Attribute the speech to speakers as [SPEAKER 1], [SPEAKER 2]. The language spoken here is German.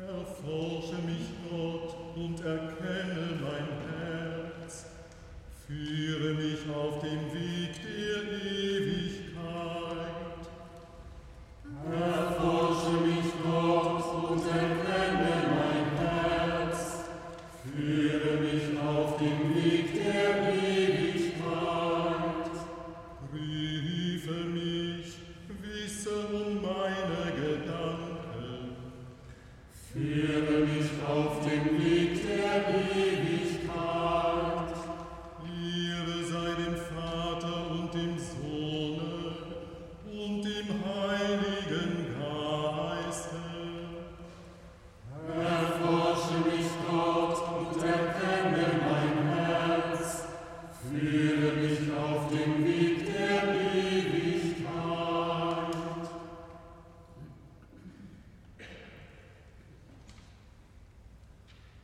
[SPEAKER 1] Erforsche mich, Gott, und erkenne mein Herz. Führe mich auf den Weg der Ewigkeit.
[SPEAKER 2] Erforsche mich, Gott, und erkenne mein Herz. Führe mich auf den Weg der Ewigkeit.
[SPEAKER 1] Prüfe mich, wisse um meine Gedanken.
[SPEAKER 2] Führe